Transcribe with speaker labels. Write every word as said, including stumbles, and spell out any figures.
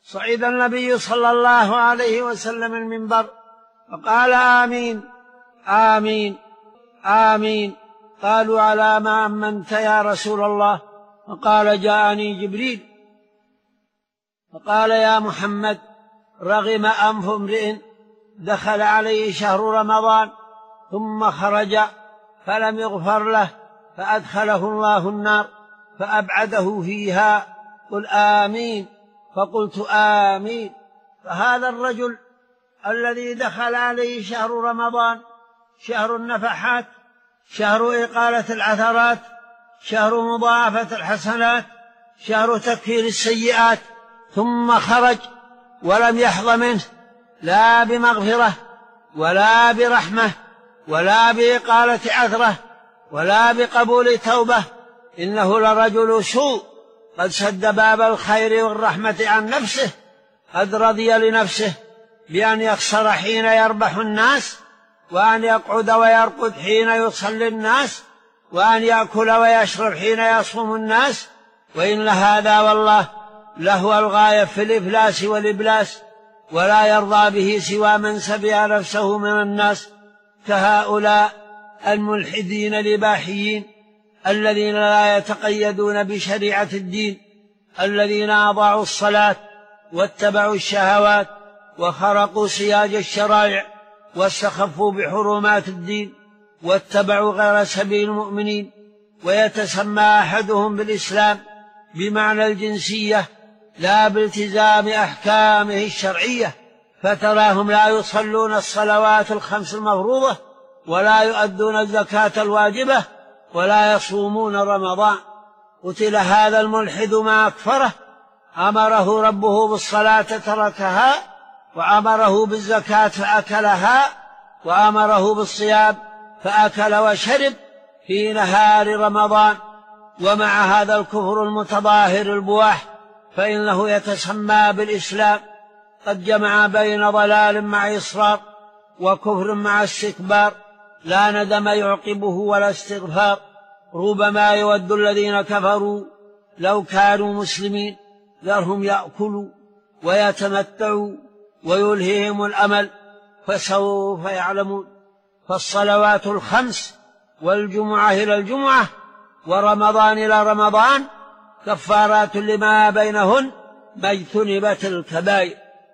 Speaker 1: صعد النبي صلى الله عليه وسلم المنبر فقال آمين آمين آمين. قالوا على ما أمنت يا رسول الله؟ فقال جاءني جبريل فقال يا محمد رغم أنف امرئ دخل عليه شهر رمضان ثم خرج فلم يغفر له فأدخله الله النار فأبعده فيها، قل آمين. فقلت آمين. فهذا الرجل الذي دخل عليه شهر رمضان شهر النفحات، شهر إقالة العثرات، شهر مضاعفة الحسنات، شهر تكفير السيئات، ثم خرج ولم يحظ منه لا بمغفرة ولا برحمة ولا بإقالة عثرة ولا بقبول توبة، إنه لرجل سوء قد سد باب الخير والرحمة عن نفسه، قد رضي لنفسه بأن يخسر حين يربح الناس، وأن يقعد ويرقد حين يصلي الناس، وأن يأكل ويشرب حين يصوم الناس، وإن هذا والله لهو الغاية في الإفلاس والإبلاس، ولا يرضى به سوى من سبع نفسه من الناس، كهؤلاء الملحدين الإباحيين الذين لا يتقيدون بشريعة الدين، الذين أضاعوا الصلاة واتبعوا الشهوات وخرقوا سياج الشرائع واستخفوا بحرمات الدين واتبعوا غير سبيل المؤمنين. ويتسمى أحدهم بالإسلام بمعنى الجنسية لا بالتزام أحكامه الشرعية، فتراهم لا يصلون الصلوات الخمس المفروضة ولا يؤدون الزكاة الواجبة ولا يصومون رمضان. قتل هذا الملحد ما أكفره، أمره ربه بالصلاة تركها، وأمره بالزكاة فأكلها، وأمره بالصيام فأكل وشرب في نهار رمضان. ومع هذا الكفر المتظاهر البواح فإنه يتسمى بالإسلام، قد جمع بين ضلال مع إصرار وكفر مع استكبار، لا ندم يعقبه ولا استغفار. ربما يود الذين كفروا لو كانوا مسلمين ذرهم يأكلوا ويتمتعوا ويلههم الأمل فسوف يعلمون. فالصلوات الخمس والجمعة إلى الجمعة ورمضان إلى رمضان كفارات لما بينهن ما اجتنبت الكبائر.